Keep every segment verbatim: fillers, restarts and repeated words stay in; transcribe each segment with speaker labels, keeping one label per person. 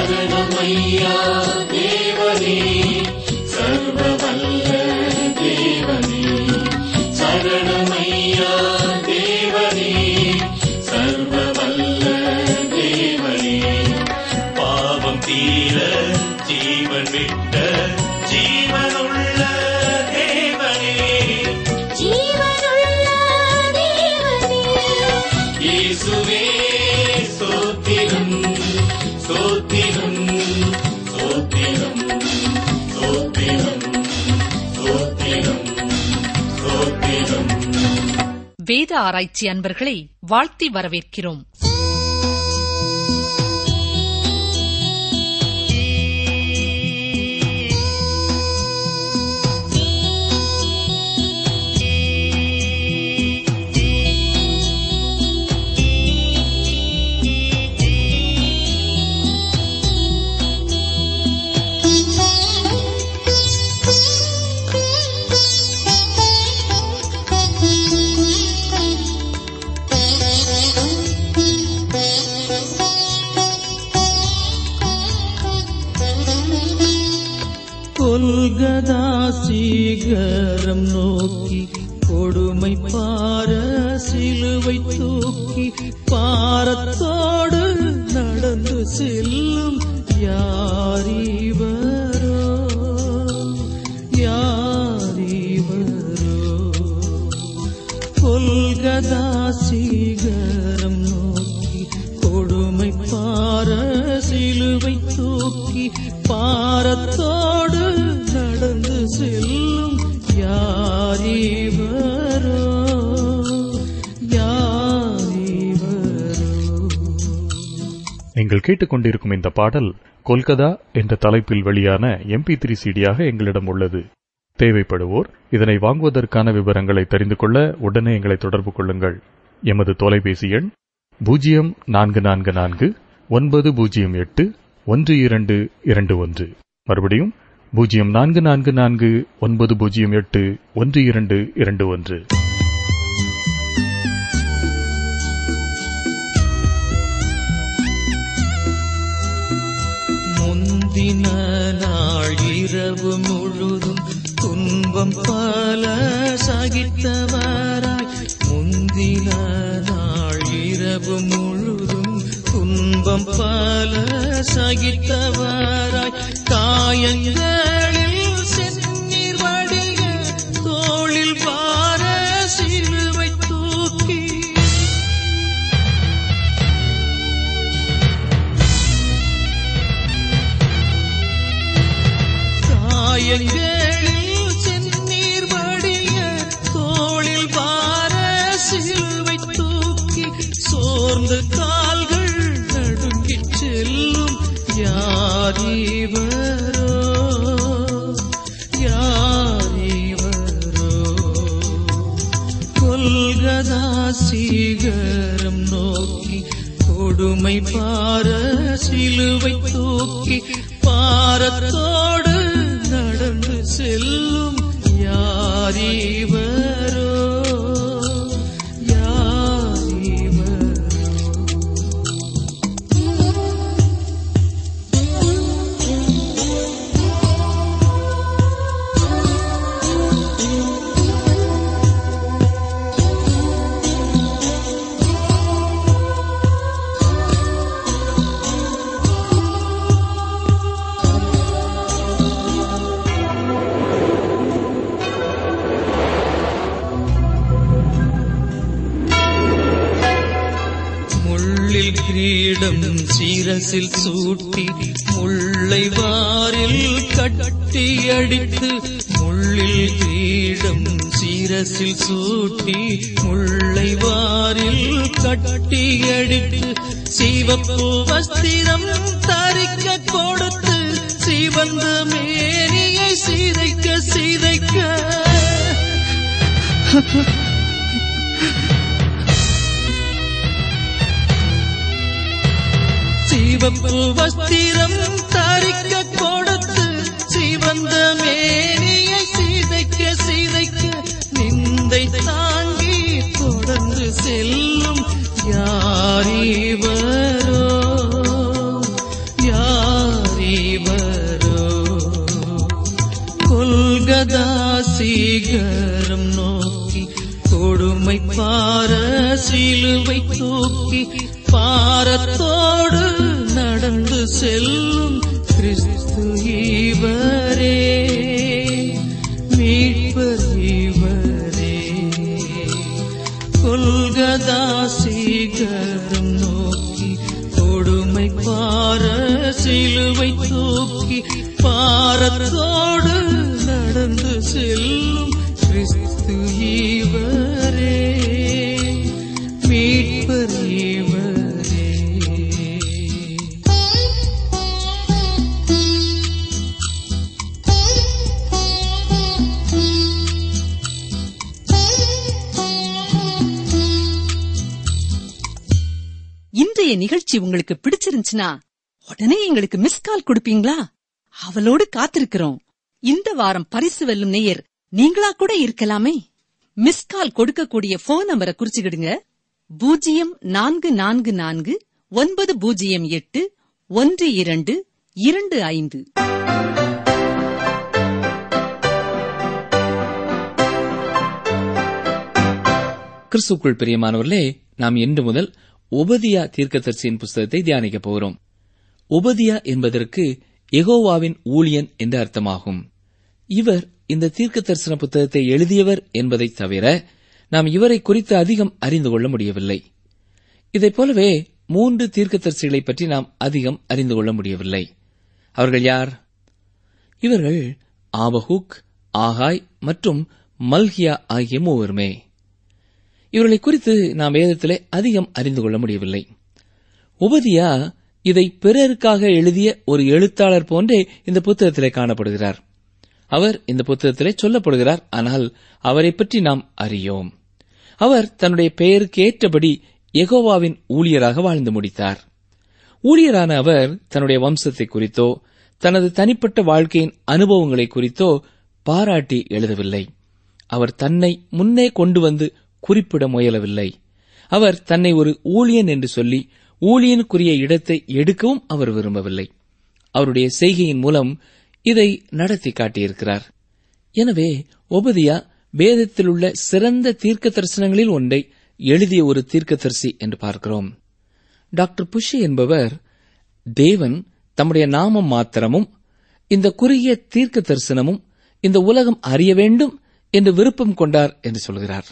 Speaker 1: சரணமையா தேவனே, சர்வவல்ல தேவனே. சரணமையா தேவனே, சர்வவல்ல தேவனே. பாவம் தீர ஜீவன் விட்ட ஜீவனுள்ள தேவனே, ஜீவனுள்ள தேவனே. இயேசுவே ஸ்தோத்திரம், ஸ்தோத்திரம், ஸ்தோத்திரம், ஸ்தோத்திரம், ஸ்தோத்திரம், ஸ்தோத்திரம்.
Speaker 2: வேத ஆராய்ச்சி அன்பர்களை வாழ்த்தி வரவேற்கிறோம்.
Speaker 3: கொல்கதா சீகரம் நோக்கி கொடுமை பார சிலுவை தூக்கி பாரத்தோடு நடந்து செல்லும் யாரிவரோ, யாரிவரோ. கொல்கதா சீகரம் நோக்கி கொடுமை பார சிலுவை தூக்கி பாரத்தோடு நடந்து செல்லும் யாரிவரோ, யாரிவரோ.
Speaker 4: நீங்கள் கேட்டுக்கொண்டிருக்கும் இந்த பாடல் கொல்கதா என்ற தலைப்பில் வெளியான எம்பி த்ரீ சிடியாக எங்களிடம் உள்ளது. தேவைப்படுவோர் இதனை வாங்குவதற்கான விவரங்களை தெரிந்து கொள்ள உடனே எங்களை தொடர்பு கொள்ளுங்கள். எமது தொலைபேசி எண் பூஜ்ஜியம் நான்கு நான்கு நான்கு ஒன்பது பூஜ்ஜியம் எட்டு ஒன்று இரண்டு இரண்டு ஒன்று. மறுபடியும் பூஜ்ஜியம் நான்கு நான்கு நான்கு ஒன்பது பூஜ்ஜியம் எட்டு ஒன்று இரண்டு இரண்டு ஒன்று.
Speaker 3: முந்தின நாள் இரவு முழுதும் துன்பம் பல சகித்தவராய், முந்தின நாள் இரவு முழுதும் துன்பம் பல சகித்தவராய், காயங்களில் செந்நீர் வடிய தோளில் பார சிலுவை தூக்கி காயங்களில் செந்நீர் வடிய தோளில் பார சிலுவை தூக்கி சோர்ந்து கால்கள் நடுங்கிச் செல்லும் யாரிவரோ, யாரிவரோ. கொல்கதா சீகரம் நோக்கி கொடுமை பார சிலுவை தூக்கி பாரத்தோடு நடந்து செல்லும் யாரிவரோ, கிரீடம் சிரசில் சூட்டி முல்லை வாரில் கட்டி அடித்து, முள்ளில் கிரீடம் சிரசில் சூட்டி முல்லை வாரில் கட்டி அடித்து, சிவப்பு வஸ்திரம் தரிக்க கொடுத்து சிவந்த மேனியை சிதைக்க சிதைக்க சிவப்பு வஸ்திரம் தரிக்க கொடுத்து சிவந்த மேனியை சிதைக்க சிதைக்க நிந்தை தாங்கி தொடர்ந்து செல்லும் யாரிவரோ, யாரிவரோ. கொல்கதா சீகரம் நோக்கி கொடுமை பார சிலுவை தூக்கி பாரத்தோடு நடந்து செல்லும் கிறிஸ்து இவரே, மீட்பர் இவரே. கொல்கதா சீகரம் நோக்கி கொடுமை பார சிலுவை தூக்கி பாரத்தோடு நடந்து செல்லும் கிறிஸ்து இவரே, மீட்பர் இவரே.
Speaker 2: இன்றைய நிகழ்ச்சி உங்களுக்கு பிடிச்சிருந்துச்சுன்னா உடனே எங்களுக்கு மிஸ் கால் கொடுப்பீங்களா? அவளோடு காத்திருக்கிறோம். இந்த வாரம் பரிசு வெல்லும் நேயர் நீங்களா கூட இருக்கலாமே. மிஸ் கால் கொடுக்கக்கூடிய போன் நம்பரை குறிச்சுக்கிடுங்க. பூஜ்ஜியம் நான்கு நான்கு நான்கு ஒன்பது பூஜ்ஜியம் எட்டு ஒன்று இரண்டு இரண்டு ஐந்து.
Speaker 5: கிறிஸ்துவுக்குள் பிரியமானவர்களே, நாம் இன்று முதல் ஒபதியா தீர்க்கதரிசியின் புஸ்தகத்தை தியானிக்க போகிறோம். ஒபதியா என்பதற்கு யெகோவாவின் ஊழியன் என்று அர்த்தமாகும். இவர் இந்த தீர்க்க தரிசன புத்தகத்தை எழுதியவர் என்பதை தவிர நாம் இவரை குறித்து அதிகம் அறிந்து கொள்ள முடியவில்லை. இதைப் போலவே மூன்று தீர்க்கதரிசிகளை பற்றி நாம் அதிகம் அறிந்து கொள்ள முடியவில்லை. அவர்கள் யார்? இவர்கள் ஆபகுக், ஆகாய் மற்றும் மல்கியா ஆகிய மூவருமே. இவர்களை குறித்து நாம் வேதத்திலே அதிகம் அறிந்து கொள்ள முடியவில்லை. ஒபதியா இதை பிறருக்காக எழுதிய ஒரு எழுத்தாளர் போன்றே இந்த புத்தகத்திலே காணப்படுகிறார். அவர் இந்த புத்தகத்திலே சொல்லப்படுகிறார். ஆனால் அவரை பற்றி நாம் அறியோம். அவர் தன்னுடைய பெயருக்கு ஏற்றபடி யெகோவாவின் ஊழியராக வாழ்ந்து முடித்தார். ஊழியரான அவர் தன்னுடைய வம்சத்தை குறித்தோ தனது தனிப்பட்ட வாழ்க்கையின் அனுபவங்களை குறித்தோ பாராட்டி எழுதவில்லை. அவர் தன்னை முன்னே கொண்டு வந்து குறிப்பிட முயலவில்லை. அவர் தன்னை ஒரு ஊழியன் என்று சொல்லி ஊழியனுக்குரிய இடத்தை எடுக்கவும் அவர் விரும்பவில்லை. அவருடைய செய்கையின் மூலம் இதை நடத்தி காட்டியிருக்கிறார். எனவே ஒபதியா வேதத்தில் உள்ள சிறந்த தீர்க்க தரிசனங்களில் ஒன்றை எழுதிய ஒரு தீர்க்கதரிசி என்று பார்க்கிறோம். டாக்டர் புஷி என்பவர் தேவன் தம்முடைய நாமம் மாத்திரமும் இந்த குறுகிய தீர்க்க தரிசனமும் இந்த உலகம் அறிய வேண்டும் என்று விருப்பம் கொண்டார் என்று சொல்கிறார்.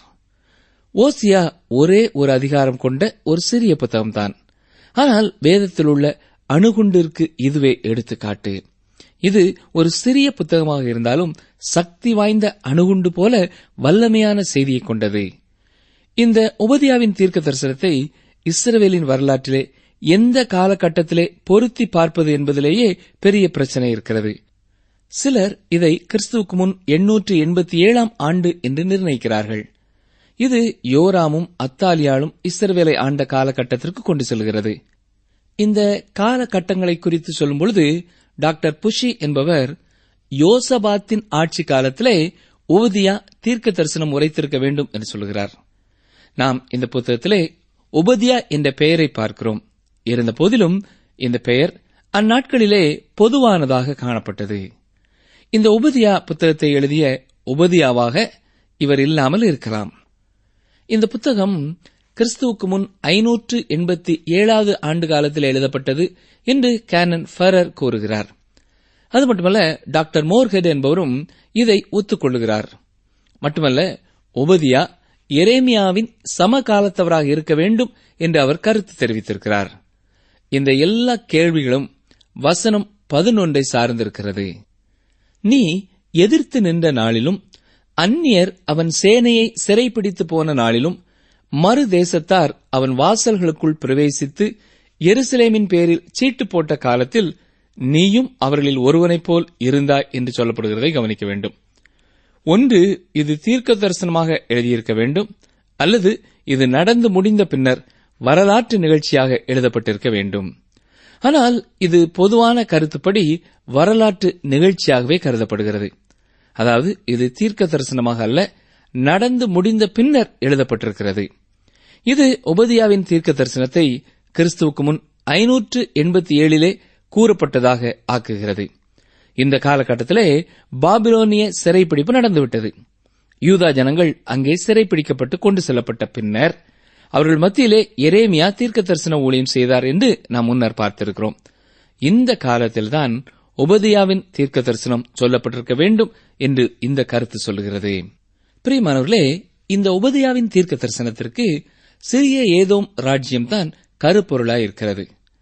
Speaker 5: ஓசியா ஒரே ஒரு அதிகாரம் கொண்ட ஒரு சிறிய புத்தகம்தான். ஆனால் வேதத்தில் உள்ள அணுகுண்டிற்கு இதுவே எடுத்துக்காட்டு. இது ஒரு சிறிய புத்தகமாக இருந்தாலும் சக்தி வாய்ந்த அணுகுண்டு போல வல்லமையான செய்தியை கொண்டது. இந்த ஒபதியாவின் தீர்க்க தரிசனத்தை இஸ்ரவேலின் வரலாற்றிலே எந்த காலகட்டத்திலே பொருத்தி பார்ப்பது என்பதிலேயே பெரிய பிரச்சனை இருக்கிறது. சிலர் இதை கிறிஸ்துவுக்கு முன் எண்ணூற்று எண்பத்தி ஏழாம் ஆண்டு என்று நிர்ணயிக்கிறார்கள். இது யோராமும் அத்தாலியாளும் இஸ்ரவேலை ஆண்ட காலகட்டத்திற்கு கொண்டு செல்கிறது. இந்த காலகட்டங்களை குறித்து சொல்லும்பொழுது டாக்டர் புஷி என்பவர் யோசபாத்தின் ஆட்சி காலத்திலே ஒபதியா தீர்க்க தரிசனம் உரைத்திருக்க வேண்டும் என்று சொல்கிறார். நாம் இந்த புத்தகத்திலே ஒபதியா என்ற பெயரை பார்க்கிறோம். இருந்த போதிலும் இந்த பெயர் அந்நாட்களிலே பொதுவானதாக காணப்பட்டது. இந்த ஒபதியா புத்தகத்தை எழுதிய ஒபதியாவாக இவர் இல்லாமல் இருக்கலாம். இந்த புத்தகம் கிறிஸ்துவுக்கு முன் ஐநூற்று எண்பத்தி ஏழாவது ஆண்டு காலத்தில் எழுதப்பட்டது என்று கேனன் ஃபெரர் கூறுகிறார். அது மட்டுமல்ல, டாக்டர் மோர்ஹெட் என்பவரும் இதை ஒத்துக்கொள்ளுகிறார். மட்டுமல்ல, ஒபதியா எரேமியாவின் சமகாலத்தவராக இருக்க வேண்டும் என்று அவர் கருத்து தெரிவித்திருக்கிறார். இந்த எல்லா கேள்விகளும் வசனம் பதினொன்றை சார்ந்திருக்கிறது. நீ எதிர்த்து நின்ற நாளிலும் அந்நியர் அவன் சேனையை சிறைப்பிடித்து போன நாளிலும் மறு தேசத்தார் அவன் வாசல்களுக்குள் பிரவேசித்து எருசலேமின் பேரில் சீட்டு போட்ட காலத்தில் நீயும் அவர்களில் ஒருவனைப் போல் இருந்தாய் என்று சொல்லப்படுகிறதை கவனிக்க வேண்டும். ஒன்று, இது தீர்க்க தரிசனமாக எழுதியிருக்க வேண்டும், அல்லது இது நடந்து முடிந்த பின்னர் வரலாற்று நிகழ்ச்சியாக எழுதப்பட்டிருக்க வேண்டும். ஆனால் இது பொதுவான கருத்துப்படி வரலாற்று நிகழ்ச்சியாகவே கருதப்படுகிறது. அதாவது இது தீர்க்க தரிசனமாக அல்ல, நடந்து முடிந்த பின்னர் எழுதப்பட்டிருக்கிறது. இது ஒபதியாவின் தீர்க்க தரிசனத்தை கிறிஸ்துவுக்கு முன் ஐநூற்று எண்பத்தி ஏழிலே கூறப்பட்டதாக ஆக்குகிறது. இந்த காலகட்டத்திலே பாபிலோனிய சிறைப்பிடிப்பு நடந்துவிட்டது. யூதா ஜனங்கள் அங்கே சிறைப்பிடிக்கப்பட்டு கொண்டு செல்லப்பட்ட பின்னர் அவர்கள் மத்தியிலே எரேமியா தீர்க்க தரிசன ஊழியம் செய்தார் என்று நாம் முன்னர் பார்த்திருக்கிறோம். இந்த காலத்தில்தான் ஒபதியாவின் தீர்க்க தரிசனம் சொல்லப்பட்டிருக்க வேண்டும் என்று இந்த கருத்து சொல்லுகிறது. பிரியமானவர்களே, இந்த ஒபதியாவின் தீர்க்க தரிசனத்திற்கு சிறிய ஏதோம் ராஜ்யம்தான் கருப்பொருளாய் இருக்கிறது.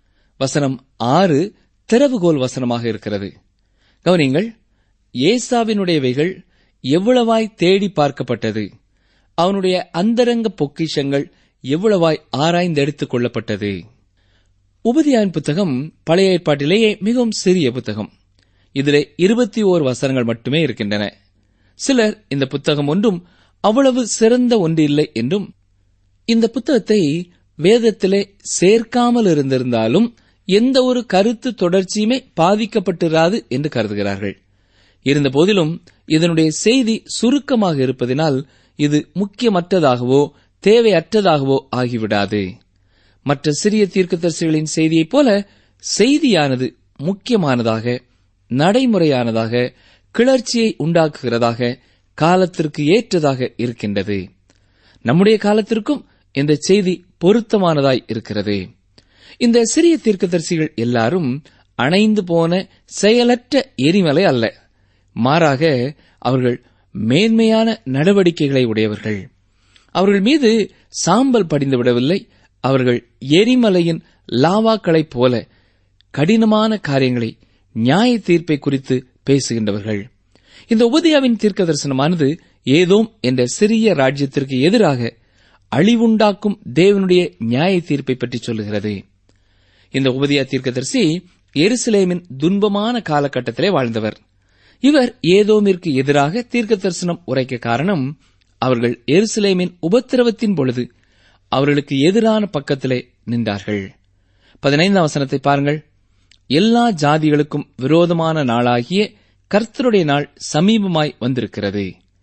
Speaker 5: வசனம் ஆறு திறவுகோல் வசனமாக இருக்கிறது. கவனிங்கள், ஏசாவினுடையவைகள் எவ்வளவாய் தேடி பார்க்கப்பட்டது, அவனுடைய அந்தரங்க பொக்கிஷங்கள் எவ்வளவாய் ஆராய்ந்தெடுத்துக் கொள்ளப்பட்டது. உபதியாவின் புத்தகம் பழைய ஏற்பாட்டிலேயே மிகவும் சிறிய புத்தகம். இதிலே இருபத்தி ஓர் வசனங்கள் மட்டுமே இருக்கின்றன. சிலர் இந்த புத்தகம் ஒன்றும் அவ்வளவு சிறந்த ஒன்று இல்லை என்றும், இந்த புத்தகத்தை வேதத்திலே சேர்க்காமல் இருந்திருந்தாலும் எந்த ஒரு கருத்து தொடர்ச்சியுமே பாதிக்கப்பட்டிராது என்று கருதுகிறார்கள். இருந்தபோதிலும் இதனுடைய செய்தி சுருக்கமாக இருப்பதினால் இது முக்கியமற்றதாகவோ தேவையற்றதாகவோ ஆகிவிடாது. மற்ற சிறிய தீர்க்கதரிசிகளின் செய்தியைப் போல செய்தியானது முக்கியமானதாக, நடைமுறையானதாக, கிளர்ச்சியை உண்டாக்குகிறதாக, காலத்திற்கு ஏற்றதாக இருக்கின்றது. நம்முடைய காலத்திற்கும் இந்த செய்தி பொருத்தமானதாய் இருக்கிறது. இந்த சிறிய தீர்க்கதரிசிகள் எல்லாரும் அணைந்து போன செயலற்ற எரிமலை அல்ல. மாறாக அவர்கள் மேன்மையான நடவடிக்கைகளை உடையவர்கள். அவர்கள் மீது சாம்பல் படிந்து விடவில்லை. அவர்கள் எரிமலையின் லாவாக்களைப் போல கடினமான காரியங்களை, நியாய தீர்ப்பை குறித்து பேசுகின்றவர்கள். இந்த உபதியாவின் தீர்க்க தரிசனமானது ஏதோம் என்ற சிறிய ராஜ்யத்திற்கு எதிராக அழிவுண்டாக்கும் தேவனுடைய நியாய தீர்ப்பை பற்றி சொல்லுகிறது. இந்த உபதியா தீர்க்கதரிசி எருசலேமின் துன்பமான காலகட்டத்திலே வாழ்ந்தவர். இவர் ஏதோமிற்கு எதிராக தீர்க்க தரிசனம் உரைக்க காரணம், அவர்கள் எருசலேமின் உபத்திரவத்தின் பொழுது அவர்களுக்கு எதிரான பக்கத்திலே நின்றார்கள். பதினைந்தாம் வசனத்தை பாருங்கள். எல்லா ஜாதிகளுக்கும் விரோதமான நாளாகிய கர்த்தருடைய நாள் சமீபமாய் வந்திருக்கிறது.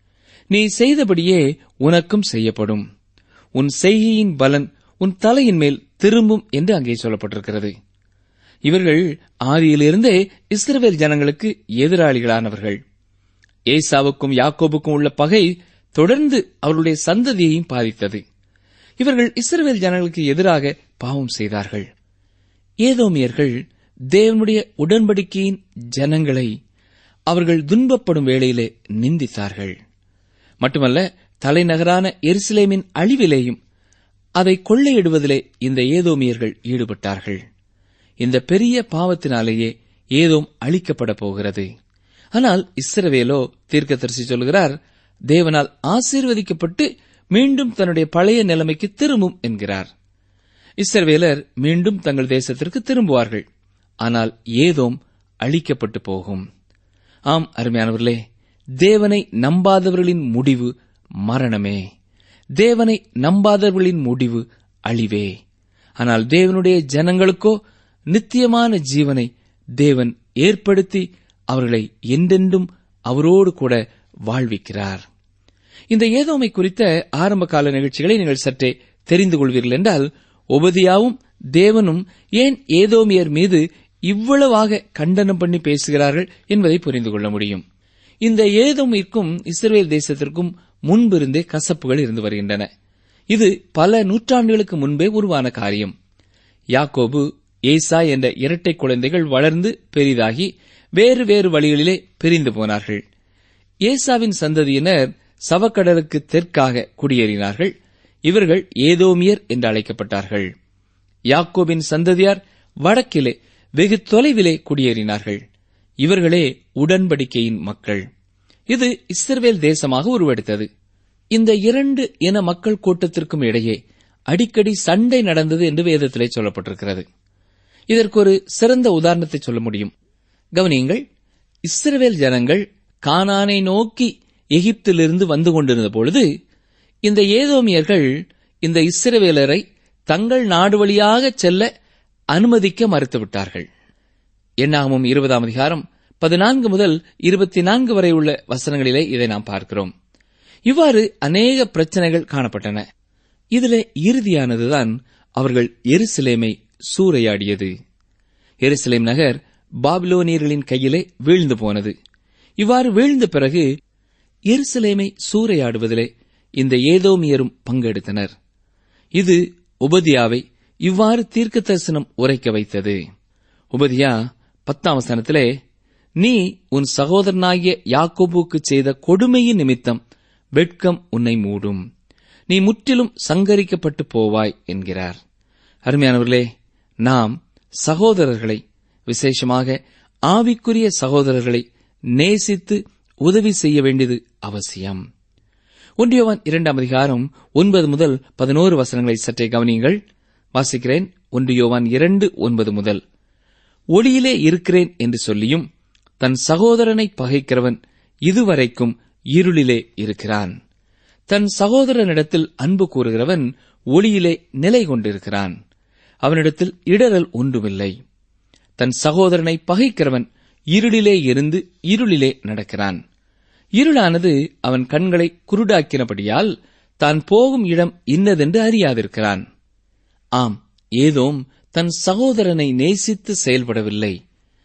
Speaker 5: நீ செய்தபடியே உனக்கும் செய்யப்படும். உன் செய்கையின் பலன் உன் தலையின் மேல் திரும்பும் என்று அங்கே சொல்லப்பட்டிருக்கிறது. இவர்கள் ஆதியிலிருந்தே இஸ்ரவேல் ஜனங்களுக்கு எதிராளிகளானவர்கள். ஏசாவுக்கும் யாக்கோபுக்கும் உள்ள பகை தொடர்ந்து அவர்களுடைய சந்ததியையும் பாதித்தது. இவர்கள் இஸ்ரவேல் ஜனங்களுக்கு எதிராக பாவம் செய்தார்கள். ஏதோமியர்கள் தேவனுடைய உடன்படிக்கையின் ஜனங்களை அவர்கள் துன்பப்படும் வேளையிலே நிந்தித்தார்கள். மட்டுமல்ல, தலைநகரான எருசலேமின் அழிவிலேயும் அதை கொள்ளையிடுவதிலே இந்த ஏதோமியர்கள் ஈடுபட்டார்கள். இந்த பெரிய பாவத்தினாலேயே ஏதோம் அழிக்கப்பட போகிறது. ஆனால் இஸ்ரவேலோ, தீர்க்கதரிசி சொல்கிறார், தேவனால் ஆசீர்வதிக்கப்பட்டு மீண்டும் தன்னுடைய பழைய நிலைமைக்கு திரும்பும் என்கிறார். இஸ்ரவேலர் மீண்டும் தங்கள் தேசத்திற்கு திரும்புவார்கள். ஆனால் ஏதோம் அழிக்கப்பட்டு போகும். ஆம் அருமையானவர்களே, தேவனை நம்பாதவர்களின் முடிவு மரணமே. தேவனை நம்பாதவர்களின் முடிவு அழிவே. ஆனால் தேவனுடைய ஜனங்களுக்கோ நித்தியமான ஜீவனை தேவன் ஏற்படுத்தி அவர்களை என்றென்றும் அவரோடு கூட வாழ்விக்கிறார். இந்த ஏதோமை குறித்த ஆரம்ப கால நிகழ்ச்சிகளை நீங்கள் சற்றே தெரிந்து கொள்வீர்கள் என்றால், ஒபதியாவும் தேவனும் ஏன் ஏதோமியர் மீது இவ்வளவாக கண்டனம் பண்ணி பேசுகிறார்கள் என்பதை புரிந்து கொள்ள முடியும். இந்த ஏதோமிற்கும் இஸ்ரவேல் தேசத்திற்கும் முன்பிருந்தே கசப்புகள் இருந்து வருகின்றன. இது பல நூற்றாண்டுகளுக்கு முன்பே உருவான காரியம். யாக்கோபு, ஏசா என்ற இரட்டை குழந்தைகள் வளர்ந்து பெரிதாகி வேறு வேறு வழிகளிலே பிரிந்து போனார்கள். ஏசாவின் சந்ததியினர் சவக்கடலுக்கு தெற்காக குடியேறினார்கள். இவர்கள் ஏதோமியர் என்று அழைக்கப்பட்டார்கள். யாக்கோபின் சந்ததியார் வடக்கிலே வெகு தொலைவிலே குடியேறினார்கள். இவர்களே உடன்படிக்கையின் மக்கள். இது இஸ்ரவேல் தேசமாக உருவெடுத்தது. இந்த இரண்டு இன மக்கள் கூட்டத்திற்கும் இடையே அடிக்கடி சண்டை நடந்தது என்று வேதத்திலே சொல்லப்பட்டிருக்கிறது. இதற்கு ஒரு சிறந்த உதாரணத்தை சொல்ல முடியும். கவனியுங்கள், இஸ்ரவேல் ஜனங்கள் கானானை நோக்கி எகிப்திலிருந்து வந்து கொண்டிருந்த பொழுது இந்த ஏதோமியர்கள் இந்த இஸ்ரவேலரை தங்கள் நாடு வழியாக செல்ல அனுமதிக்க மறுத்துவிட்டார்கள். என்னாகமம் இருபதாம் அதிகாரம் பதினான்கு முதல் இருபத்தி நான்கு வரை உள்ள வசனங்களிலே இதை நாம் பார்க்கிறோம். இவ்வாறு அநேக பிரச்சனைகள் காணப்பட்டன. இதிலே இறுதியானதுதான் அவர்கள் எருசலேமை சூறையாடியது. எருசலேம் நகர் பாபிலோனியர்களின் கையிலே வீழ்ந்து போனது. இவ்வாறு வீழ்ந்த பிறகு எருசலேமை சூறையாடுவதிலே இந்த ஏதோமியரும் பங்கெடுத்தனர். இது உபதியாவை இவ்வாறு தீர்க்க தரிசனம் உரைக்க வைத்தது. உபதியா பத்தாம் வசனத்திலே, நீ உன் சகோதரனாகிய யாக்கோபுக்கு செய்த கொடுமையின் நிமித்தம் வெட்கம் உன்னை மூடும், நீ முற்றிலும் சங்கரிக்கப்பட்டு போவாய் என்கிறார். அருமையானவர்களே, நாம் சகோதரர்களை, விசேஷமாக ஆவிக்குரிய சகோதரர்களை நேசித்து உதவி செய்ய வேண்டியது அவசியம். ஒன்று யோவான் இரண்டாம் அதிகாரம் ஒன்பது முதல் பதினோரு வசனங்களை சற்றே கவனியுங்கள். வாசிக்கிறேன். ஒன்று யோவான் இரண்டு ஒன்பது முதல், ஒளியிலே இருக்கிறேன் என்று சொல்லியும் தன் சகோதரனை பகைக்கிறவன் இதுவரைக்கும் இருளிலே இருக்கிறான். தன் சகோதரனிடத்தில் அன்பு கூறுகிறவன் ஒளியிலே நிலை கொண்டிருக்கிறான், அவனிடத்தில் இடரல் ஒன்றுமில்லை. தன் சகோதரனை பகைக்கிறவன் இருளிலே இருந்து இருளிலே நடக்கிறான். இருளானது அவன் கண்களை குருடாக்கினபடியால் தான் போகும் இடம் இன்னதென்று அறியாதிருக்கிறான். ஆம், ஏதோம் தன் சகோதரனை நேசித்து செயல்படவில்லை,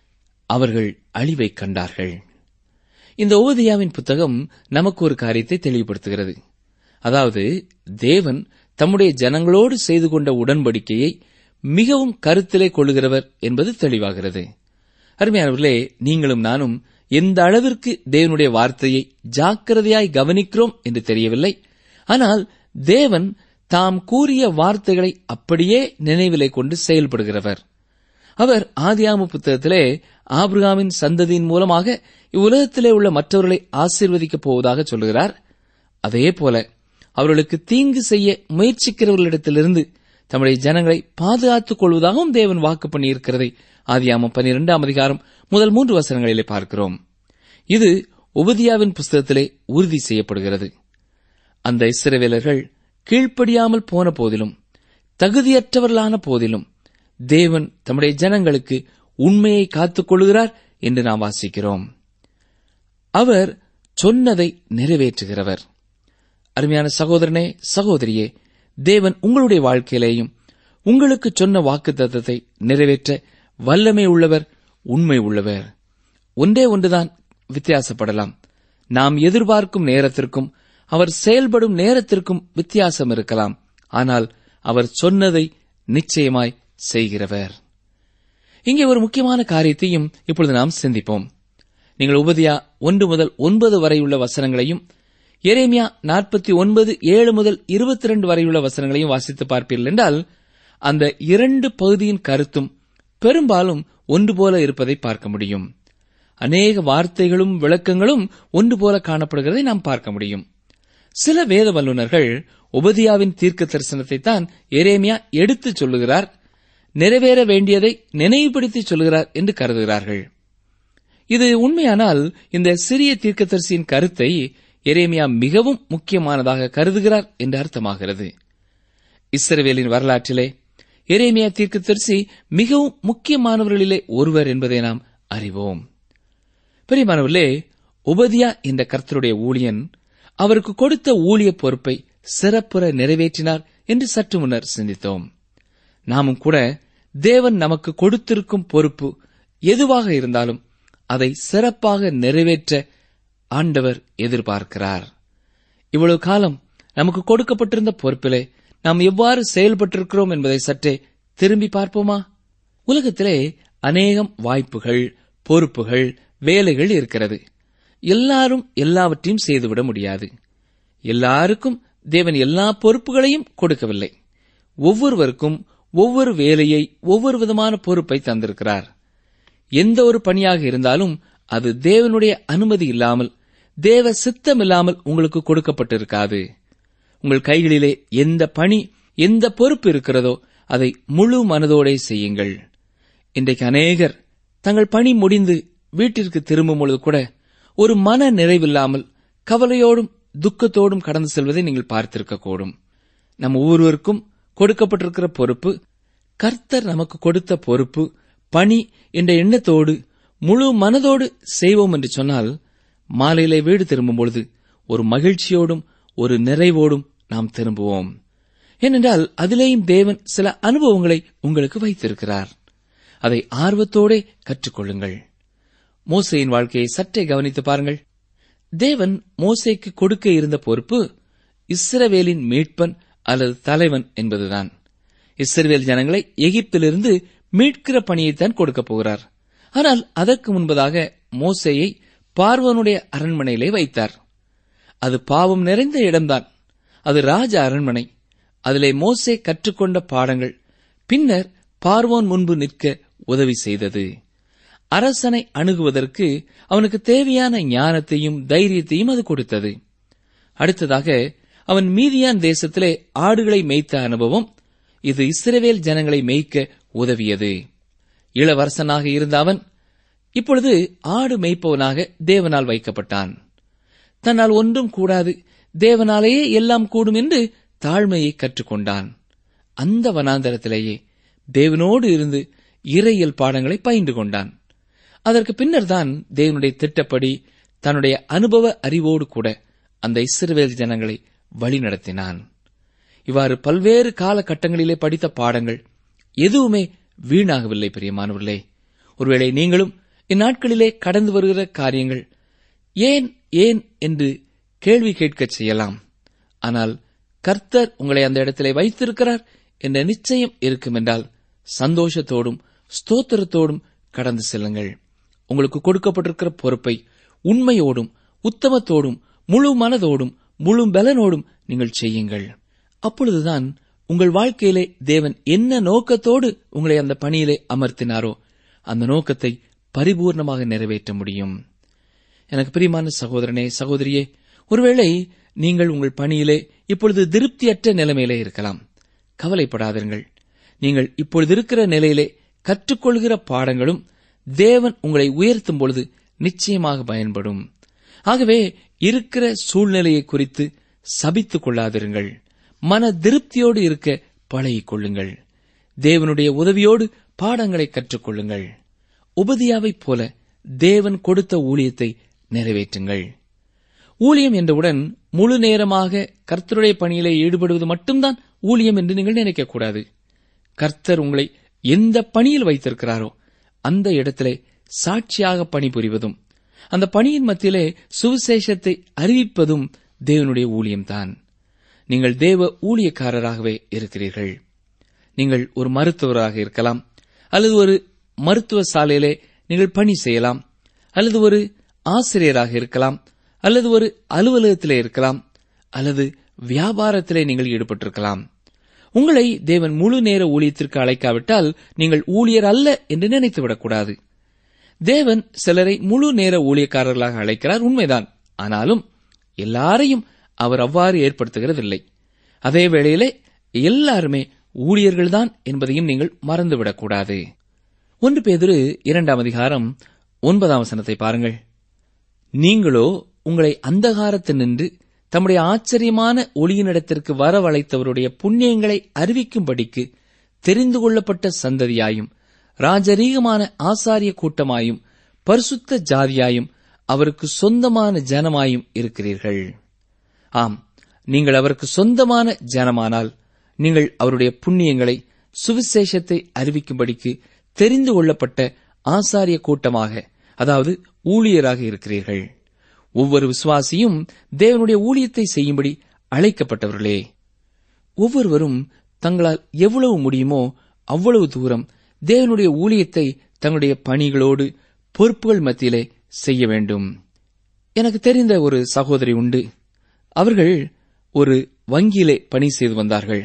Speaker 5: அவர்கள் அழிவைக் கண்டார்கள். இந்த ஓதியாவின் புத்தகம் நமக்கு ஒரு காரியத்தை தெளிவுபடுத்துகிறது. அதாவது, தேவன் தம்முடைய ஜனங்களோடு செய்து கொண்ட உடன்படிக்கையை மிகவும் கருத்திலே கொள்ளுகிறவர் என்பது தெளிவாகிறது. அருமையானவர்களே, நீங்களும் நானும் எந்த அளவிற்கு தேவனுடைய வார்த்தையை ஜாக்கிரதையாய் கவனிக்கிறோம் என்று தெரியவில்லை. ஆனால் தேவன் தாம் கூறிய வார்த்தைகளை அப்படியே நினைவிலே கொண்டு செயல்படுகிறவர். அவர் ஆதியாகம புத்தகத்திலே ஆபிரகாமின் சந்ததியின் மூலமாக இவ்வுலகத்திலே உள்ள மற்றவர்களை ஆசீர்வதிக்கப் போவதாக சொல்கிறார். அதேபோல அவர்களுக்கு தீங்கு செய்ய முயற்சிக்கிறவர்களிடத்திலிருந்து தம்முடைய ஜனங்களை பாதுகாத்துக் கொள்வதாகவும் தேவன் வாக்கு பண்ணியிருக்கிறதை ஆதியாகமம் பன்னிரெண்டாம் அதிகாரம் முதல் மூன்று வசனங்களிலே பார்க்கிறோம். இது உபதியாவின் புஸ்தகத்திலே உறுதி செய்யப்படுகிறது. அந்த இஸ்ரவேலர்கள் கீழ்ப்படியாமல் போன போதிலும், தகுதியற்றவர்களான போதிலும், தேவன் தம்முடைய ஜனங்களுக்கு உண்மையை காத்துக் கொள்கிறார் என்று நாம் வாசிக்கிறோம். அவர் சொன்னதை நிறைவேற்றுகிறவர். அருமையான சகோதரனே, சகோதரியே, தேவன் உங்களுடைய வாழ்க்கையிலேயும் உங்களுக்கு சொன்ன வாக்குத்தத்தத்தை நிறைவேற்ற வல்லமை உள்ளவர், உண்மை உள்ளவர். ஒன்றே ஒன்றுதான் வித்தியாசப்படலாம். நாம் எதிர்பார்க்கும் நேரத்திற்கும் அவர் செயல்படும் நேரத்திற்கும் வித்தியாசம் இருக்கலாம். ஆனால் அவர் சொன்னதை நிச்சயமாய் செய்கிறவர். இங்கே ஒரு முக்கியமான காரியத்தையும் இப்பொழுது நாம் சிந்திப்போம். நீங்கள் உபதியா ஒன்று முதல் ஒன்பது வரையுள்ள வசனங்களையும், எரேமியா நாற்பத்தி ஒன்பது ஏழு முதல் இருபத்தி இரண்டு வரையுள்ள வசனங்களையும் வாசித்து பார்ப்பீர்கள் என்றால், அந்த இரண்டு பகுதியின் கருத்தும் பெரும்பாலும் ஒன்று போல இருப்பதை பார்க்க முடியும். அநேக வார்த்தைகளும் விளக்கங்களும் ஒன்று போல காணப்படுகிறதை நாம் பார்க்க முடியும். சில வேத வல்லுநர்கள் உபதியாவின் தீர்க்க தரிசனத்தை தான் எரேமியா எடுத்துச் சொல்லுகிறார், நிறைவேற வேண்டியதை நினைவுபடுத்தி சொல்கிறார் என்று கருதுகிறார்கள். இது உண்மையானால் இந்த சிறிய தீர்க்கதரிசியின் கருத்தை எரேமியா மிகவும் முக்கியமானதாக கருதுகிறார் என்று அர்த்தமாகிறது. இஸ்ரவேலின் வரலாற்றிலே எரேமியா தீர்க்கதரிசி மிகவும் முக்கியமானவர்களிலே ஒருவர் என்பதை நாம் அறிவோம். பிரியமானவர்களே, உபதியா என்ற கர்த்தருடைய ஊழியன் அவருக்கு கொடுத்த ஊழிய பொறுப்பை சிறப்புற நிறைவேற்றினார் என்று சற்று முன்னர் சிந்தித்தோம். நாமும் கூட தேவன் நமக்கு கொடுத்திருக்கும் பொறுப்பு எதுவாக இருந்தாலும் அதை சிறப்பாக நிறைவேற்ற ஆண்டவர் எதிர்பார்க்கிறார். இவ்வளவு காலம் நமக்கு கொடுக்கப்பட்டிருந்த பொறுப்பிலே நாம் எவ்வாறு செயல்பட்டிருக்கிறோம் என்பதை சற்றே திரும்பி பார்ப்போமா? உலகத்திலே அநேகம் வாய்ப்புகள், பொறுப்புகள், வேலைகள் இருக்கிறது. எல்லாரும் எல்லாவற்றையும் செய்துவிட முடியாது. எல்லாருக்கும் தேவன் எல்லா பொறுப்புகளையும் கொடுக்கவில்லை. ஒவ்வொருவருக்கும் ஒவ்வொரு வேலையை, ஒவ்வொரு விதமான பொறுப்பை தந்திருக்கிறார். எந்த ஒரு பணியாக இருந்தாலும் அது தேவனுடைய அனுமதி இல்லாமல், தேவ சித்தம் இல்லாமல் உங்களுக்கு கொடுக்கப்பட்டிருக்காது. உங்கள் கைகளிலே எந்த பணி, எந்த பொறுப்பு இருக்கிறதோ அதை முழு மனதோடே செய்யுங்கள். இன்றைக்கு அநேகர் தங்கள் பணி முடிந்து வீட்டிற்கு திரும்பும் பொழுது கூட ஒரு மன நிறைவில்லாமல் கவலையோடும் துக்கத்தோடும் கடந்து செல்வதை நீங்கள் பார்த்திருக்கக்கூடும். நம் ஒவ்வொருவருக்கும் கொடுக்கப்பட்டிருக்கிற பொறுப்பு, கர்த்தர் நமக்கு கொடுத்த பொறுப்பு, பணி என்ற எண்ணத்தோடு முழு மனதோடு செய்வோம் என்று சொன்னால், மாலையிலே வீடு திரும்பும் பொழுது ஒரு மகிழ்ச்சியோடும் ஒரு நிறைவோடும் நாம் திரும்புவோம். ஏனென்றால் அதிலேயும் தேவன் சில அனுபவங்களை உங்களுக்கு வைத்திருக்கிறார். அதை ஆர்வத்தோடே கற்றுக்கொள்ளுங்கள். மோசேயின் வாழ்க்கையை சற்றே கவனித்து பாருங்கள். தேவன் மோசேக்கு கொடுக்க இருந்த பொறுப்பு இஸ்ரவேலின் மீட்பன் அல்லது தலைவன் என்பதுதான். இஸ்ரவேல் ஜனங்களை எகிப்திலிருந்து மீட்கிற பணியைத்தான் கொடுக்கப் போகிறார். ஆனால் அதற்கு முன்பதாக மோசேயை பார்வோனுடைய அரண்மனையிலே வைத்தார். அது பாவம் நிறைந்த இடம்தான். அது ராஜ அரண்மனை. அதிலே மோசே கற்றுக்கொண்ட பாடங்கள் பின்னர் பார்வோன் முன்பு நிற்க உதவி செய்தது. அரசனை அணுகுவதற்கு அவனுக்கு தேவையான ஞானத்தையும் தைரியத்தையும் அது கொடுத்தது. அடுத்ததாக அவன் மீதியான் தேசத்திலே ஆடுகளை மேய்த்த அனுபவம், இது இஸ்ரவேல் ஜனங்களை மேய்க்க உதவியது. இளவரசனாக இருந்த அவன் இப்பொழுது ஆடு மேய்ப்பவனாக தேவனால் வைக்கப்பட்டான். தன்னால் ஒன்றும் கூடாது, தேவனாலேயே எல்லாம் கூடும் என்று தாழ்மையை கற்றுக்கொண்டான். அந்த வனாந்தரத்திலேயே தேவனோடு இருந்து இறையியல் பாடங்களை பயின்று கொண்டான். அதற்கு பின்னர் தான் தேவனுடைய திட்டப்படி தன்னுடைய அனுபவ அறிவோடு கூட அந்த இஸ்ரவேல் ஜனங்களை வழிநடத்தினான். இவ்வாறு பல்வேறு காலகட்டங்களிலே படித்த பாடங்கள் எதுவுமே வீணாகவில்லை. பிரியமானவர்களே, ஒருவேளை நீங்களும் இந்நாட்களிலே கடந்து வருகிற காரியங்கள் ஏன் ஏன் என்று கேள்வி கேட்கச் செய்யலாம். ஆனால் கர்த்தர் உங்களை அந்த இடத்திலே வைத்திருக்கிறார் என்ற நிச்சயம் இருக்கும் என்றால் சந்தோஷத்தோடும் ஸ்தோத்திரத்தோடும் கடந்து செல்லுங்கள். உங்களுக்கு கொடுக்கப்பட்டிருக்கிற பொறுப்பை உண்மையோடும் உத்தமத்தோடும் முழு மனதோடும் முழு பலனோடும் நீங்கள் செய்யுங்கள். அப்பொழுதுதான் உங்கள் வாழ்க்கையிலே தேவன் என்ன நோக்கத்தோடு உங்களை அந்த பணியிலே அமர்த்தினாரோ அந்த நோக்கத்தை பரிபூர்ணமாக நிறைவேற்ற முடியும். எனக்கு பிரியமான சகோதரனே, சகோதரியே, ஒருவேளை நீங்கள் உங்கள் பணியிலே இப்பொழுது திருப்தியற்ற நிலைமையிலே இருக்கலாம். கவலைப்படாதீர்கள். நீங்கள் இப்பொழுது இருக்கிற நிலையிலே கற்றுக்கொள்கிற பாடங்களும் தேவன் உங்களை உயர்த்தும் பொழுது நிச்சயமாக பயன்படும். ஆகவே இருக்கிற சூழ்நிலையை குறித்து சபித்துக் கொள்ளாதிருங்கள். மன திருப்தியோடு இருக்க பழகிக் கொள்ளுங்கள். தேவனுடைய உதவியோடு பாடங்களை கற்றுக்கொள்ளுங்கள். உபதியாவைப் போல தேவன் கொடுத்த ஊழியத்தை நிறைவேற்றுங்கள். ஊழியம் என்றவுடன் முழு நேரமாக கர்த்தருடைய பணியிலே ஈடுபடுவது மட்டும்தான் ஊழியம் என்று நீங்கள் நினைக்கக்கூடாது. கர்த்தர் உங்களை எந்த பணியில் வைத்திருக்கிறாரோ அந்த இடத்திலே சாட்சியாக பணிபுரிவதும் அந்த பணியின் மத்தியிலே சுவிசேஷத்தை அறிவிப்பதும் தேவனுடைய ஊழியம்தான். நீங்கள் தேவ ஊழியக்காரராகவே இருக்கிறீர்கள். நீங்கள் ஒரு மருத்துவராக இருக்கலாம், அல்லது ஒரு மருத்துவ சாலையிலே நீங்கள் பணி செய்யலாம், அல்லது ஒரு ஆசிரியராக இருக்கலாம், அல்லது ஒரு அலுவலகத்திலே இருக்கலாம், அல்லது வியாபாரத்திலே நீங்கள் ஈடுபட்டிருக்கலாம். உங்களை தேவன் முழு நேர ஊழியத்திற்கு அழைக்காவிட்டால் நீங்கள் ஊழியர் அல்ல என்று நினைத்துவிடக்கூடாது. தேவன் சிலரை முழு நேர ஊழியக்காரர்களாக அழைக்கிறார், உண்மைதான். ஆனாலும் எல்லாரையும் அவர் அவ்வாறு ஏற்படுத்துகிறதில்லை. அதே வேளையிலே எல்லாருமே ஊழியர்கள்தான் என்பதையும் நீங்கள் மறந்துவிடக்கூடாது. ஒன்று பேதுரு இரண்டாம் அதிகாரம் ஒன்பதாம் வசனத்தை பாருங்கள். நீங்களோ உங்களை அந்தகாரத்தினின்று தம்முடைய ஆச்சரியமான ஒளியினிடத்திற்கு வரவழைத்தவருடைய புண்ணியங்களை அறிவிக்கும்படிக்கு தெரிந்து கொள்ளப்பட்ட சந்ததியாயும் ராஜரீகமான ஆசாரிய கூட்டமாயும் பரிசுத்த ஜாதியாயும் அவருக்கு சொந்தமான ஜனமாயும் இருக்கிறீர்கள். ஆம், நீங்கள் அவருக்கு சொந்தமான ஜனமானால் நீங்கள் அவருடைய புண்ணியங்களை சுவிசேஷத்தை அறிவிக்கும்படிக்கு தெரிந்து கொள்ளப்பட்ட ஆசாரிய கூட்டமாக, அதாவது ஊழியராக இருக்கிறீர்கள். ஒவ்வொரு விசுவாசியும் தேவனுடைய ஊழியத்தை செய்யும்படி அழைக்கப்பட்டவர்களே. ஒவ்வொருவரும் தங்களால் எவ்வளவு முடியுமோ அவ்வளவு தூரம் தேவனுடைய ஊழியத்தை தங்களுடைய பணிகளோடு பொறுப்புகள் மத்தியிலே செய்ய வேண்டும். எனக்கு தெரிந்த ஒரு சகோதரி உண்டு. அவர்கள் ஒரு வங்கியிலே பணி செய்து வந்தார்கள்.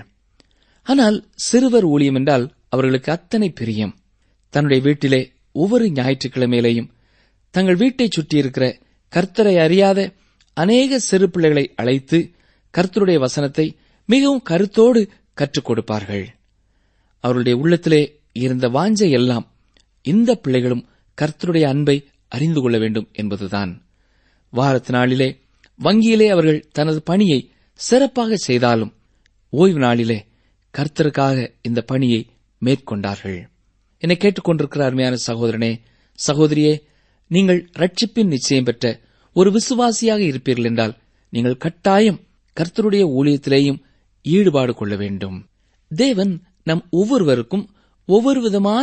Speaker 5: ஆனால் சிறுவர் ஊழியம் என்றால் அவர்களுக்கு அத்தனை பிரியம். தன்னுடைய வீட்டிலே ஒவ்வொரு ஞாயிற்றுக்கிழமையிலேயும் தங்கள் வீட்டைச் சுற்றியிருக்கிற கர்த்தரை அறியாத அநேக சிறு பிள்ளைகளை அழைத்து கர்த்தருடைய வசனத்தை மிகவும் கருத்தோடு கற்றுக் கொடுப்பார்கள். அவருடைய உள்ளத்திலே இருந்த வாஞ்சை எல்லாம் இந்த பிள்ளைகளும் கர்த்தருடைய அன்பை அறிந்து கொள்ள வேண்டும் என்பதுதான். வாரத்து நாளிலே வங்கியிலே அவர்கள் தனது பணியை சிறப்பாக செய்தாலும் ஓய்வு நாளிலே கர்த்தருக்காக இந்த பணியை மேற்கொண்டார்கள். என்னை கேட்டுக்கொண்டிருக்கிற அருமையான சகோதரனே, சகோதரியே, நீங்கள் ரட்சிப்பின் நிச்சயம் பெற்ற ஒரு விசுவாசியாக இருப்பீர்கள் என்றால் நீங்கள் கட்டாயம் கர்த்தருடைய ஊழியத்திலேயும் ஈடுபாடு கொள்ள வேண்டும். தேவன் நம் ஒவ்வொருவருக்கும் ஒவ்வொரு விதமான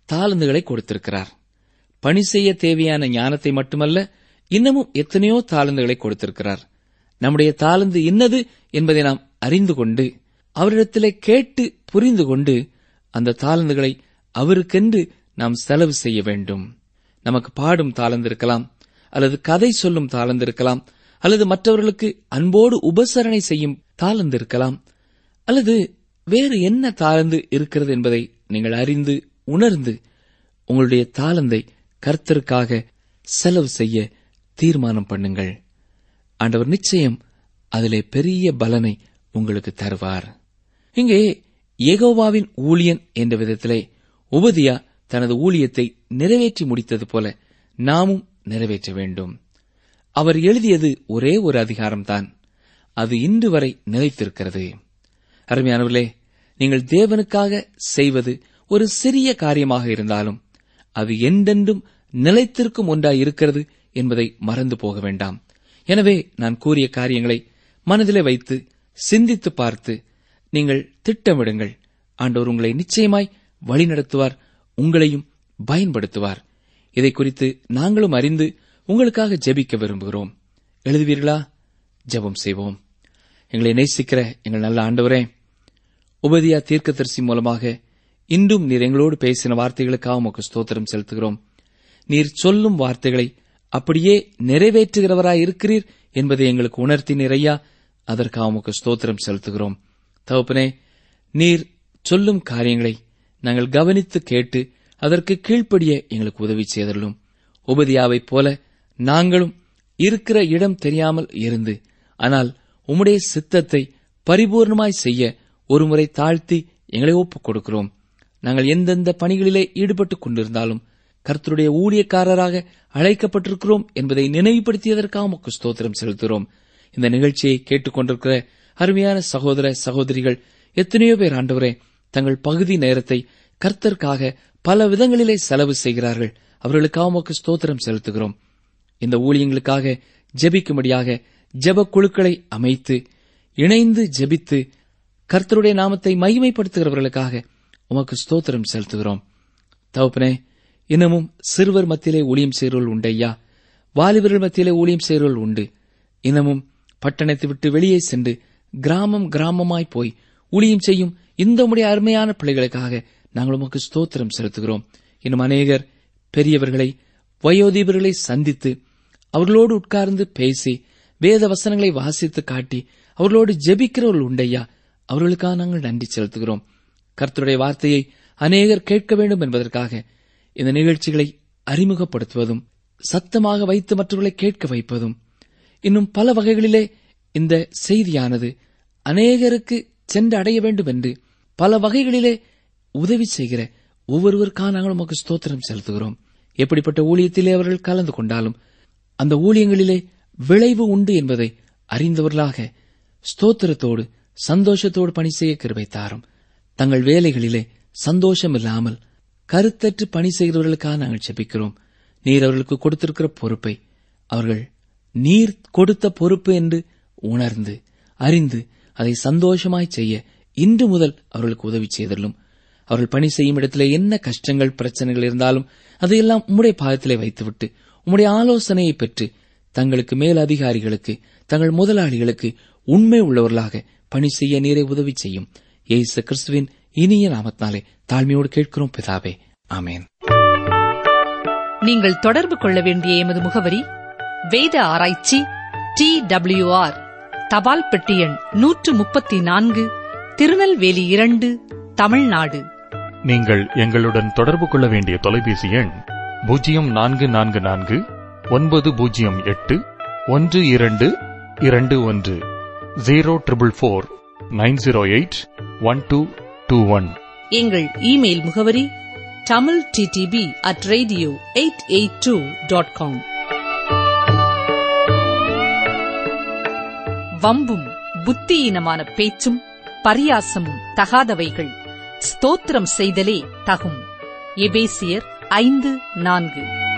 Speaker 5: தாளந்துகளை கொடுத்திருக்கிறார். பணி செய்ய தேவையான ஞானத்தை மட்டுமல்ல, இன்னமும் எத்தனையோ தாளந்துகளை கொடுத்திருக்கிறார். நம்முடைய தாளந்து இன்னது என்பதை நாம் அறிந்து கொண்டு, அவரிடத்திலே கேட்டு புரிந்து கொண்டு, அந்த தாளந்துகளை அவருக்கென்று நாம் செலவு செய்ய வேண்டும். நமக்கு பாடும் தாளந்து இருக்கலாம், அல்லது கதை சொல்லும் தாளந்து இருக்கலாம், அல்லது மற்றவர்களுக்கு அன்போடு உபசரணை செய்யும் தாளந்து இருக்கலாம், அல்லது வேறு என்ன தாளந்து இருக்கிறது என்பதை நீங்கள் அறிந்து உணர்ந்து உங்களுடைய தாளந்தை கர்த்தருக்காக செலவு செய்ய தீர்மானம் பண்ணுங்கள். ஆண்டவர் நிச்சயம் அதிலே பெரிய பலனை உங்களுக்கு தருவார். இங்கே யெகோவாவின் ஊழியன் என்ற விதத்திலே உபதியா தனது ஊழியத்தை நிறைவேற்றி முடித்தது போல நாமும் நிறைவேற்ற வேண்டும். அவர் எழுதியது ஒரே ஒரு அதிகாரம்தான். அது இன்று வரை நிலைத்திருக்கிறது. அருமையானவர்களே, நீங்கள் தேவனுக்காக செய்வது ஒரு சிறிய காரியமாக இருந்தாலும் அது என்றென்றும் நிலைத்திருக்கும் ஒன்றாய் இருக்கிறது என்பதை மறந்து போக வேண்டாம். எனவே நான் கூறிய காரியங்களை மனதிலே வைத்து சிந்தித்து பார்த்து நீங்கள் திட்டமிடுங்கள். ஆண்டவர் உங்களை நிச்சயமாய் வழிநடத்துவார், உங்களையும் பயன்படுத்துவார். இதை குறித்து நாங்களும் அறிந்து உங்களுக்காக ஜெபிக்க விரும்புகிறோம். எழுதுவீர்களா? ஜெபம் செய்வோம். எங்களை நேசிக்கிற எங்கள் நல்ல ஆண்டவரே, உபதியா தீர்க்கதரிசி மூலமாக இன்றும் நீர் எங்களோடு பேசின வார்த்தைகளுக்காக உமக்கு ஸ்தோத்திரம் செலுத்துகிறோம். நீர் சொல்லும் வார்த்தைகளை அப்படியே நிறைவேற்றுகிறவராய் இருக்கிறீர் என்பதை எங்களுக்கு உணர்த்தினீர் ஐயா. அதற்காக உமக்கு ஸ்தோத்திரம் செலுத்துகிறோம். தகப்பனே, நீர் சொல்லும் காரியங்களை நாங்கள் கவனித்து கேட்டு அதற்கு கீழ்ப்படிய எங்களுக்கு உதவி செய்தருளும். உபதியாவைப் போல நாங்களும் இருக்கிற இடம் தெரியாமல் இருந்து, ஆனால் உம்முடைய சித்தத்தை பரிபூர்ணமாய் செய்ய ஒருமுறை தாழ்த்தி எங்களை ஒப்புக் கொடுக்கிறோம். நாங்கள் எந்தெந்த பணிகளிலே ஈடுபட்டுக் கொண்டிருந்தாலும் கர்த்தருடைய ஊழியக்காரராக அழைக்கப்பட்டிருக்கிறோம் என்பதை நினைவுபடுத்தியதற்காக உமக்கு ஸ்தோத்திரம் செலுத்துகிறோம். இந்த நிகழ்ச்சியை கேட்டுக் கொண்டிருக்கிற அருமையான சகோதர சகோதரிகள் எத்தனையோ பேர் ஆண்டவரே தங்கள் பகுதி நேரத்தை கர்த்தருக்காக பல விதங்களிலே செலவு செய்கிறார்கள். அவர்களுக்காக உமக்கு ஸ்தோத்திரம் செலுத்துகிறோம். இந்த ஊழியங்களுக்காக ஜெபிக்கும்படியாக ஜெப குழுக்களை அமைத்து இணைந்து ஜெபித்து கர்த்தருடைய நாமத்தை மகிமைப்படுத்துகிறவர்களுக்காக உமக்கு ஸ்தோத்திரம் செலுத்துகிறோம். தகப்பனே, இன்னமும் சிறுவர் மத்தியிலே ஊழியம் செய்கிறவர்கள் உண்டு ஐயா. வாலிபர்கள் மத்தியிலே ஊழியம் செய்கிறவர்கள் உண்டு. இன்னமும் பட்டணத்தை விட்டு வெளியே சென்று கிராமம் கிராமமாய் போய் ஊழியம் செய்யும் இந்த உம்முடைய அருமையான பிள்ளைகளுக்காக நாங்கள் உமக்கு ஸ்தோத்திரம் செலுத்துகிறோம். இன்னும் அநேகர் பெரியவர்களை வயோதிபர்களை சந்தித்து அவர்களோடு உட்கார்ந்து பேசி வேத வசனங்களை வாசித்து காட்டி அவர்களோடு ஜெபிக்கிறவர்கள் உண்டையா. அவர்களுக்காக நாங்கள் நன்றி செலுத்துகிறோம். கர்த்தருடைய வார்த்தையை அநேகர் கேட்க வேண்டும் என்பதற்காக இந்த நிகழ்ச்சிகளை அறிமுகப்படுத்துவதும் சத்தமாக வைத்து மற்றவர்களை கேட்க வைப்பதும் இன்னும் பல வகைகளிலே இந்த செய்தியானது அநேகருக்கு சென்று அடைய வேண்டும் என்று பல வகைகளிலே உதவி செய்கிற ஒவ்வொருவருக்காக நாங்கள் உமக்கு ஸ்தோத்திரம் செலுத்துகிறோம். எப்படிப்பட்ட ஊழியத்திலே அவர்கள் கலந்து கொண்டாலும் அந்த ஊழியங்களிலே விளைவு உண்டு என்பதை அறிந்தவர்களாக ஸ்தோத்திரத்தோடு சந்தோஷத்தோடு பணி செய்ய கிருபை தாரும். தங்கள் வேலைகளிலே சந்தோஷம் இல்லாமல் கருத்தற்று பணி செய்கிறவர்களுக்காக நாங்கள் ஜெபிக்கிறோம். நீர் அவர்களுக்கு கொடுத்திருக்கிற பொறுப்பை அவர்கள் நீர் கொடுத்த பொறுப்பு என்று உணர்ந்து அறிந்து அதை சந்தோஷமாய் செய்ய இன்று முதல் அவர்களுக்கு உதவி செய்தலும். அவர்கள் பணி செய்யும் இடத்திலே என்ன கஷ்டங்கள் பிரச்சனைகள் இருந்தாலும் அதையெல்லாம் உம்முடைய பாதத்திலே வைத்துவிட்டு உம்முடைய ஆலோசனையை பெற்று தங்களுக்கு மேல் அதிகாரிகளுக்கு தங்கள் முதலாளிகளுக்கு உண்மை உள்ளவர்களாக பணி செய்ய நீரை உதவி செய்யும். இயேசு கிறிஸ்துவின் இனிய நாமத்தினாலே தாழ்மையோடு கேட்கிறோம் பிதாவே, ஆமேன்.
Speaker 2: நீங்கள் தொடர்பு கொள்ள வேண்டிய எமது முகவரி: வேத ஆராய்ச்சி, டி டபிள்யூ ஆர், தபால் பெட்டி எண் நூற்று முப்பத்தி நான்கு, திருநெல்வேலி இரண்டு, தமிழ்நாடு.
Speaker 4: நீங்கள் எங்களுடன் தொடர்பு கொள்ள வேண்டிய தொலைபேசி எண் பூஜ்ஜியம் நான்கு நான்கு நான்கு ஒன்பது பூஜ்ஜியம் எட்டு ஒன்று இரண்டு இரண்டு ஒன்று zero triple four nine zero eight one two two one.
Speaker 2: எங்கள் இமெயில் முகவரி Tamil DDP at radio eight eight two dot com. வம்பும் புத்தியீனமான பேச்சும் பரியாசமும் தகாதவைகள், ஸ்தோத்திரம் செய்தலே தகும். எபேசியர் ஐந்து நான்கு.